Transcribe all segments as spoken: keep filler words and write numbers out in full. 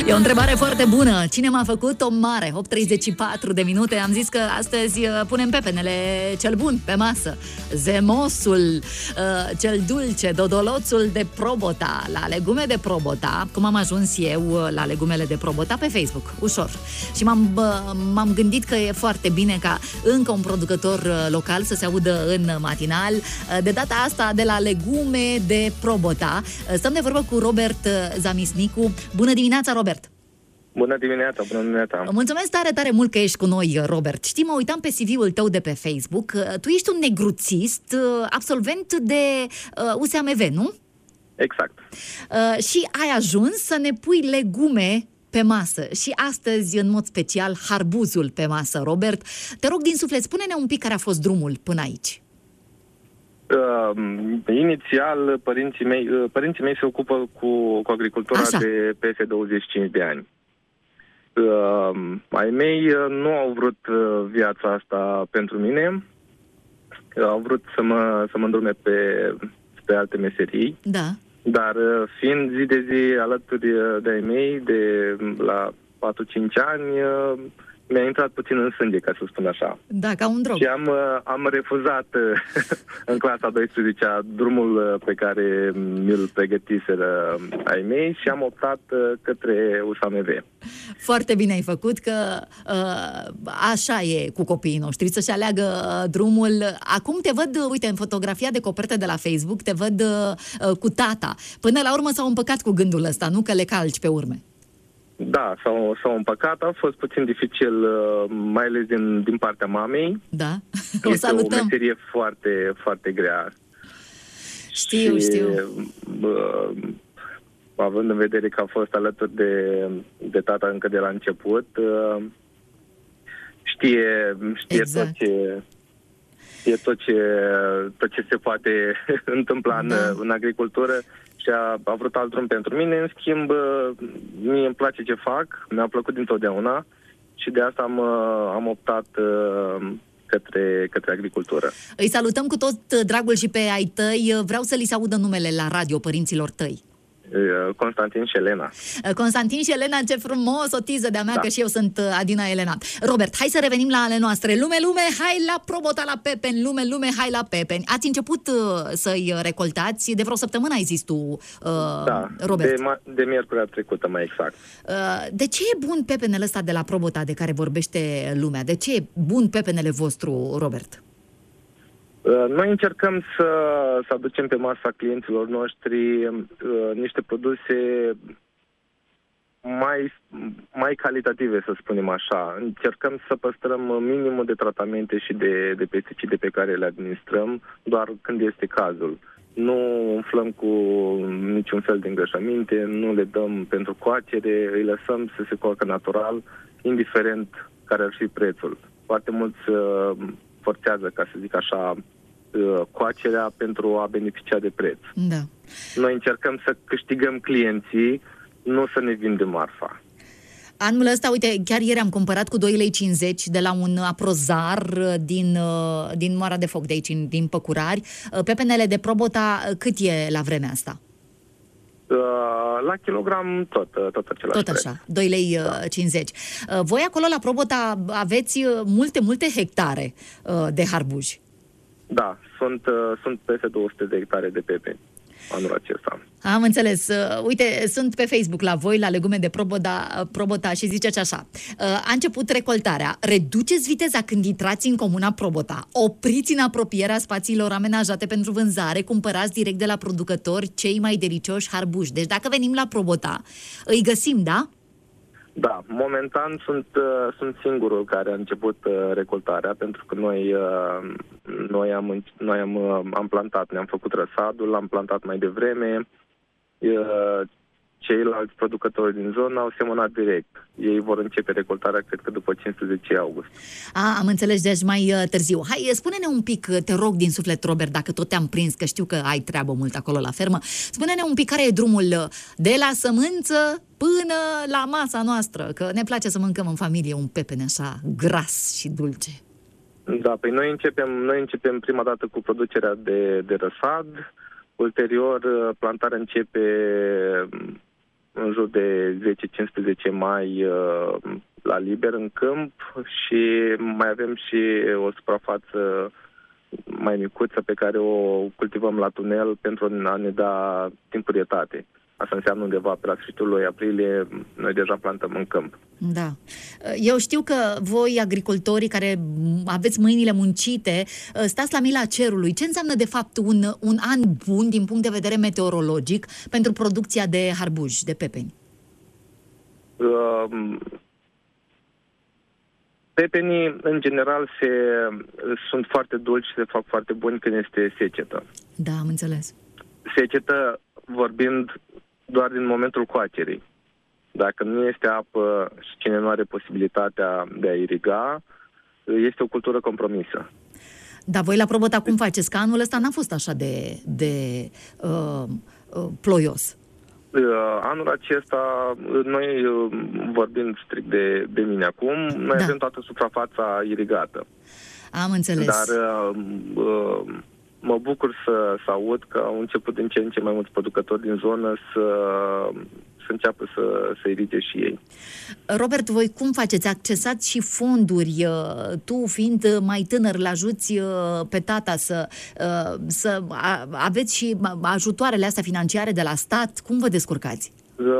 E o întrebare foarte bună. Cine m-a făcut o mare? opt treizeci și patru de minute. Am zis că astăzi punem pepenele cel bun pe masă. Zemosul, cel dulce, dodoloțul de Probota, la legume de Probota. Cum am ajuns eu la legumele de Probota? Pe Facebook, ușor. Și m-am, m-am gândit că e foarte bine ca încă un producător local să se audă în matinal. De data asta de la legume de Probota. Stăm de vorbă cu Robert Zamisnicu. Bună dimineața, Robert! Bună dimineața, bună dimineața! Mulțumesc tare, tare mult că ești cu noi, Robert. Știi, mă uitam pe C V-ul tău de pe Facebook. Tu ești un negruțist, absolvent de U S A M V, nu? Exact. Și ai ajuns să ne pui legume pe masă. Și astăzi, în mod special, harbuzul pe masă, Robert. Te rog din suflet, spune-ne un pic care a fost drumul până aici. Uh, inițial, părinții mei, uh, părinții mei se ocupă cu, cu agricultura Așa. de peste douăzeci și cinci de ani. Uh, ai mei uh, nu au vrut uh, viața asta pentru mine. Uh, au vrut să mă, să mă îndrume pe, pe alte meserii. Da. Dar uh, fiind zi de zi alături de ai mei, de la patru cinci ani, uh, mi-a intrat puțin în sânge, ca să spun așa. Da, ca un drog. Și am, am refuzat în clasa a douăsprezecea drumul pe care mi-l pregătiseră ai mei și am optat către U S A M V. Foarte bine ai făcut, că uh, așa e cu copiii noștri, să-și aleagă drumul. Acum te văd, uite, în fotografia de copertă de la Facebook, te văd uh, cu tata. Până la urmă s-au împăcat cu gândul ăsta, nu că le calci pe urme. Da, s-au, s-au împăcat, a fost puțin dificil, mai ales din, din partea mamei. Da, o este salutăm. o meserie foarte, foarte grea. Știu, și, știu. Bă, având în vedere că a fost alături de, de tata încă de la început, știe, știe exact. tot ce... E tot ce, tot ce se poate întâmpla da. în, în agricultură și a, a vrut alt drum pentru mine. În schimb, mie îmi place ce fac, mi-a plăcut dintotdeauna și de asta am, am optat către, către agricultură. Îi salutăm cu tot dragul și pe ai tăi. Vreau să li se audă numele la radio părinților tăi. Constantin și Elena. Constantin și Elena, ce frumos, o tiză de-a mea, da. Că și eu sunt Adina Elena. Robert, hai să revenim la ale noastre. Lume, lume, hai la Probota la pepeni. Lume, lume, hai la pepeni. Ați început uh, să-i recoltați, de vreo săptămână ai zis tu, uh, da, Robert. De, de miercurea trecută, mai exact. Uh, de ce e bun pepenele ăsta de la Probota de care vorbește lumea? De ce e bun pepenele vostru, Robert? Noi încercăm să, să aducem pe masa clienților noștri uh, niște produse mai, mai calitative, să spunem așa. Încercăm să păstrăm minimul de tratamente și de, de pesticide pe care le administrăm, doar când este cazul. Nu umflăm cu niciun fel de îngrășăminte, nu le dăm pentru coacere, îi lăsăm să se coacă natural, indiferent care ar fi prețul. Foarte mulți uh, forțează, ca să zic așa, coacerea pentru a beneficia de preț. Da. Noi încercăm să câștigăm clienții, nu să ne vindem marfa. Anul ăsta, uite, chiar ieri am cumpărat cu doi lei cincizeci de la un aprozar din, din Moara de Foc de aici, din Păcurari. Pepenele de Probota, cât e la vremea asta? La kilogram tot, tot același Tot așa, preț. doi lei cincizeci. Da. Voi acolo la Probota aveți multe, multe hectare de harbuji. Da, sunt, sunt peste două sute de hectare de pepeni anul acesta. Am înțeles. Uite, sunt pe Facebook la voi, la legume de Probota, Probota și ziceți așa. A început recoltarea. Reduceți viteza când intrați în comuna Probota. Opriți în apropierea spațiilor amenajate pentru vânzare. Cumpărați direct de la producători cei mai delicioși harbuși. Deci dacă venim la Probota, îi găsim, da? Da, momentan sunt, uh, sunt singurul care a început uh, recoltarea, pentru că noi, uh, noi, am, noi am, uh, am plantat, ne-am făcut răsadul, l-am plantat mai devreme. Uh, ceilalți producători din zonă au semănat direct. Ei vor începe recoltarea, cred că după cincisprezece august. A, am înțeles, deci mai uh, târziu. Hai, spune-ne un pic, te rog din suflet, Robert, dacă tot te-am prins, că știu că ai treabă mult acolo la fermă, spune-ne un pic care e drumul de la sămânță până la masa noastră, că ne place să mâncăm în familie un pepene așa gras și dulce. Da, păi noi începem, noi începem prima dată cu producerea de, de răsad, ulterior plantarea începe în jur de zece cincisprezece mai la liber în câmp și mai avem și o suprafață mai micuță pe care o cultivăm la tunel pentru a ne da timpurietate. Asta înseamnă undeva pe la sfârșitul lui aprilie, noi deja plantăm în câmp. Da. Eu știu că voi, agricultorii care aveți mâinile muncite, stați la mila cerului. Ce înseamnă, de fapt, un, un an bun din punct de vedere meteorologic pentru producția de harbuși, de pepeni? Uh, pepenii, în general, se, sunt foarte dulci și se fac foarte buni când este secetă. Da, am înțeles. Secetă, vorbind doar din momentul coacerii. Dacă nu este apă și cine nu are posibilitatea de a iriga, este o cultură compromisă. Dar voi la Probota cum faceți? Că anul ăsta n-a fost așa de, de uh, uh, ploios. Uh, anul acesta, noi uh, vorbim strict de, de mine acum, noi da. avem toată suprafața irigată. Am înțeles. Dar uh, uh, mă bucur să, să aud că au început din ce în ce mai mulți producători din zonă să, să înceapă să, să irige și ei. Robert, voi cum faceți? Accesați și fonduri? Tu, fiind mai tânăr, îl ajuți pe tata să, să aveți și ajutoarele astea financiare de la stat? Cum vă descurcați?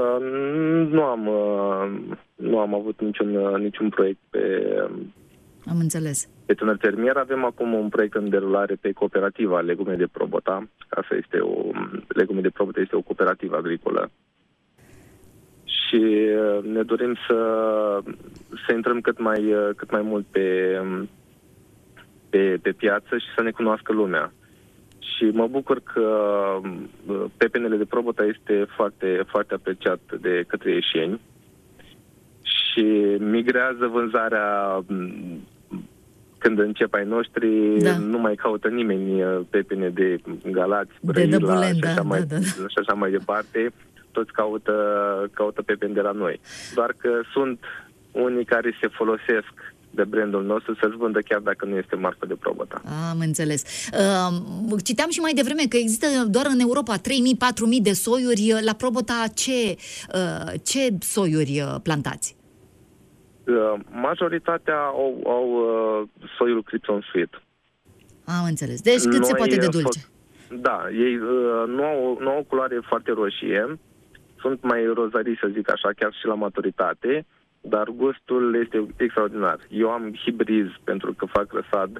Nu am, nu am avut niciun, niciun proiect pe... Am înțeles. Pe tânăr fermier. Avem acum un proiect în derulare pe cooperativa Legume de Probota. Asta este o... Legume de Probota este o cooperativă agricolă. Și ne dorim să, să intrăm cât mai, cât mai mult pe, pe, pe piață și să ne cunoască lumea. Și mă bucur că pepenele de Probota este foarte, foarte apreciat de către ieșeni și migrează vânzarea. Când încep ai noștri, da. nu mai caută nimeni pepene de Galați, Brăila și, da, mai, da, da. și așa mai departe. Toți caută, caută pepene de la noi. Doar că sunt unii care se folosesc de brandul nostru să-ți vândă chiar dacă nu este marcă de Probota. Am înțeles. Uh, citeam și mai devreme că există doar în Europa trei mii patru mii de soiuri. La Probota ce, uh, ce soiuri plantați? Majoritatea au, au uh, soiul Cripson Sweet. Am înțeles. Deci cât Noi se poate de dulce. Fost, da, ei uh, nu, au, nu au o culoare foarte roșie, sunt mai rozarii, să zic așa, chiar și la maturitate, dar gustul este extraordinar. Eu am hibriz pentru că fac răsad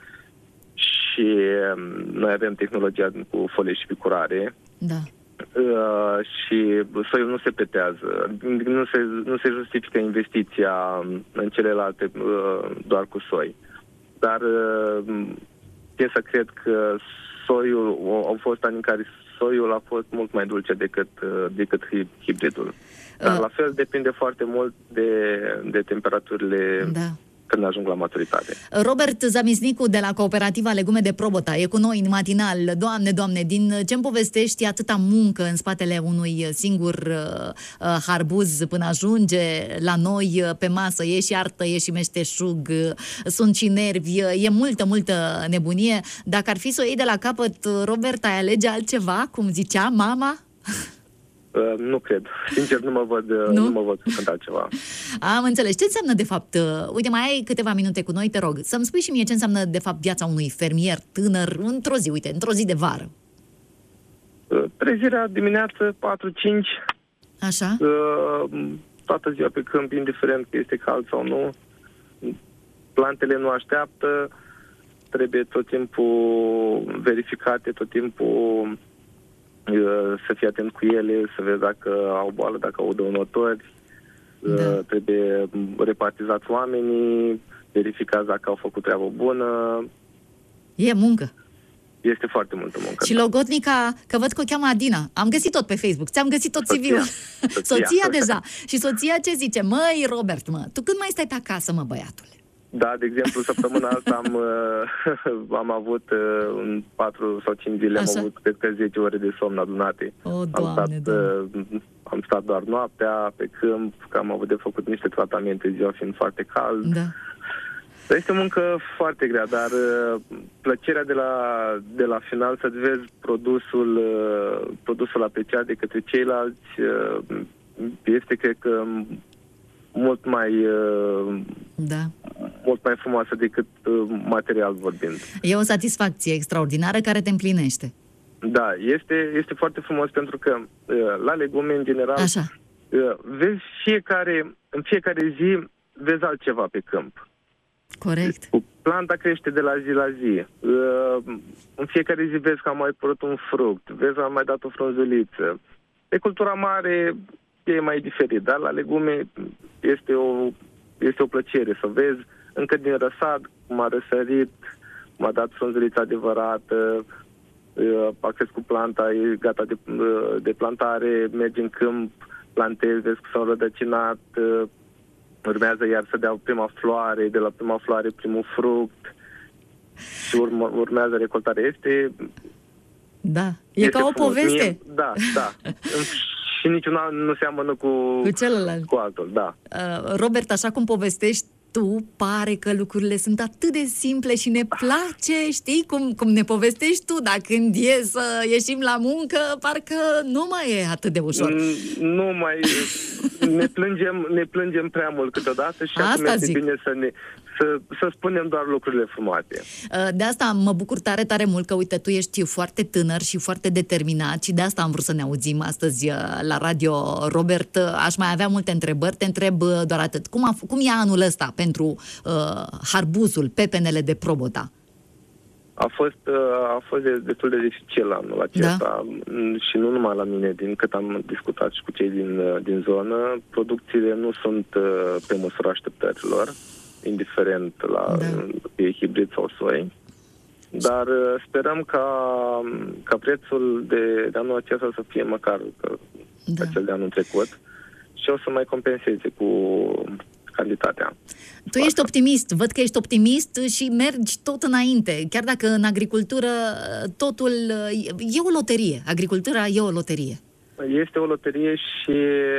și uh, noi avem tehnologia cu folie și picurare. Da. Uh, și soiul nu se petează, nu se, nu se justifică investiția în celelalte uh, doar cu soi. Dar uh, e să cred că soiul, au fost ani în care soiul a fost mult mai dulce decât, uh, decât hibridul. Dar uh. la fel depinde foarte mult de, de temperaturile... Da. Când ajung la maturitate. Robert Zamiznicu de la Cooperativa Legume de Probota e cu noi în matinal. Doamne, Doamne, din ce-mi povestești, atâta muncă în spatele unui singur uh, harbuz până ajunge la noi pe masă. E și artă, e și meșteșug, sunt și nervi, e multă, multă nebunie. Dacă ar fi să o iei de la capăt, Robert, ai alege altceva, cum zicea mama? Uh, nu cred. Sincer, nu mă văd, nu? Nu mă văd făcând altceva. Am înțeles. Ce înseamnă, de fapt, uh, uite, mai ai câteva minute cu noi, te rog, să-mi spui și mie ce înseamnă, de fapt, viața unui fermier tânăr într-o zi, uite, într-o zi de vară. Uh, trezirea dimineață, patru cinci. Așa? Uh, toată ziua pe câmp, indiferent că este cald sau nu. Plantele nu așteaptă, trebuie tot timpul verificate, tot timpul să fii atent cu ele, să vezi dacă au boală, dacă au dăunători, da. Trebuie repartizați oamenii, verificați dacă au făcut treabă bună. E muncă. Este foarte multă muncă. Și logodnica, că văd că o cheamă Adina. Am găsit tot pe Facebook, ți-am găsit tot C V-ul. Soția. Soția. Soția deja. Și soția ce zice? Măi, Robert, mă, tu când mai stai pe acasă, mă, băiatule? Da, de exemplu, săptămâna asta am, am avut în patru sau cinci zile, Așa. am avut, cred că zece ore de somn adunate. O, Doamne, am, stat, Doamne. am stat doar noaptea pe câmp, că am avut de făcut niște tratamente, ziua fiind foarte cald. Da. Este o muncă foarte grea, dar plăcerea de la, de la final să vezi produsul, produsul apreciat de către ceilalți este, cred că, mult mai, da. mult mai frumoasă decât material vorbind. E o satisfacție extraordinară care te împlinește. Da, este, este foarte frumos pentru că la legume, în general, Așa. vezi fiecare, în fiecare zi vezi altceva pe câmp. Corect. Planta crește de la zi la zi. În fiecare zi vezi că a mai părut un fruct, vezi că a mai dat o frunzuliță. Pe cultura mare e mai diferit, dar la legume este o, este o plăcere să vezi încă din răsad cum a răsărit, cum a dat frunzulița adevărată, a crescut planta, e gata de, de plantare, mergi în câmp, plantezi, vezi că s-au rădăcinat, urmează iar să dea prima floare, de la prima floare primul fruct și urmă, urmează recoltarea. Este... Da, e este ca o frumos. poveste. Mie, da, da. Și niciuna nu seamănă cu, cu celălalt. Cu altul, da. Uh, Robert, așa cum povestești tu, pare că lucrurile sunt atât de simple și ne place, știi, cum, cum ne povestești tu, dar când e să ieșim la muncă, parcă nu mai e atât de ușor. Nu mai... ne, plângem, ne plângem prea mult câteodată și asta acum este zic. bine să ne... Să, să spunem doar lucrurile frumoase. De asta mă bucur tare, tare mult că, uite, tu ești foarte tânăr și foarte determinat și de asta am vrut să ne auzim astăzi la radio. Robert, aș mai avea multe întrebări, te întreb doar atât. Cum, a, cum e anul ăsta pentru uh, harbuzul, pepenele de Probota? A fost, a fost destul de dificil anul acesta, da? Și nu numai la mine, din cât am discutat și cu cei din, din zonă, producțiile nu sunt pe măsura așteptărilor, indiferent la da. E hibrid sau soi. Dar sperăm ca, ca prețul de, de anul acesta să fie măcar da. Acel de anul trecut și o să mai compenseze cu cantitatea. Tu ești optimist, văd că ești optimist și mergi tot înainte, chiar dacă în agricultură totul e o loterie. Agricultura e o loterie. Este o loterie și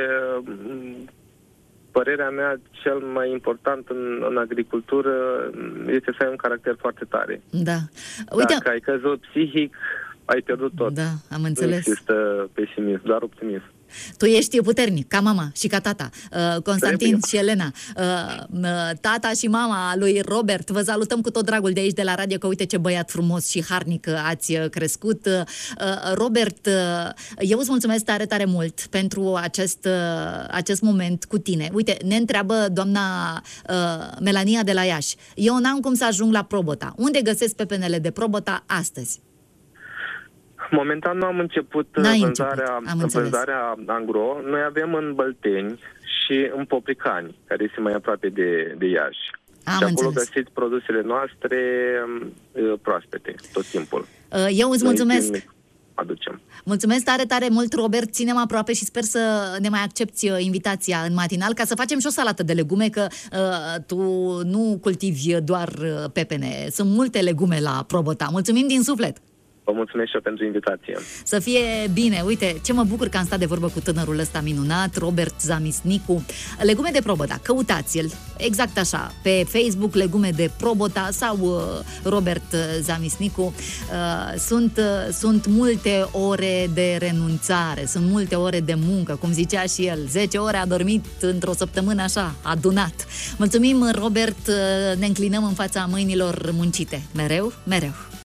părerea mea, cel mai important în, în agricultură este să ai un caracter foarte tare. Da. Uite... Dacă ai căzut psihic, ai pierdut tot. Da, am înțeles. Nu există pesimism, doar optimism. Tu ești puternic, ca mama și ca tata. Uh, Constantin Trebuie. și Elena. Uh, uh, tata și mama lui Robert, vă salutăm cu tot dragul de aici de la radio, că uite ce băiat frumos și harnic ați crescut. Uh, Robert, uh, eu îți mulțumesc tare, tare mult pentru acest, uh, acest moment cu tine. Uite, ne întreabă doamna uh, Melania de la Iași. Eu n-am cum să ajung la Probota. Unde găsesc pepenele de Probota astăzi? Momentan nu am început vânzarea, început. vânzarea angro. Noi avem în Bălteni și în Popricani, care este mai aproape de, de Iași. Am și acolo înțeles. găsiți produsele noastre uh, proaspete, tot timpul. Eu îți mulțumesc. Aducem. Mulțumesc tare, tare mult, Robert. Ținem aproape și sper să ne mai accepti invitația în matinal ca să facem și o salată de legume, că uh, tu nu cultivi doar pepene. Sunt multe legume la Probota. Mulțumim din suflet! Vă mulțumesc și eu pentru invitație. Să fie bine. Uite, ce mă bucur că am stat de vorbă cu tânărul ăsta minunat, Robert Zamisnicu. Legume de Probota, căutați-l exact așa, pe Facebook, Legume de Probota sau uh, Robert Zamisnicu. Uh, sunt, uh, sunt multe ore de renunțare, sunt multe ore de muncă, cum zicea și el. zece ore a dormit într-o săptămână așa, adunat. Mulțumim, Robert, uh, ne înclinăm în fața mâinilor muncite. Mereu, mereu.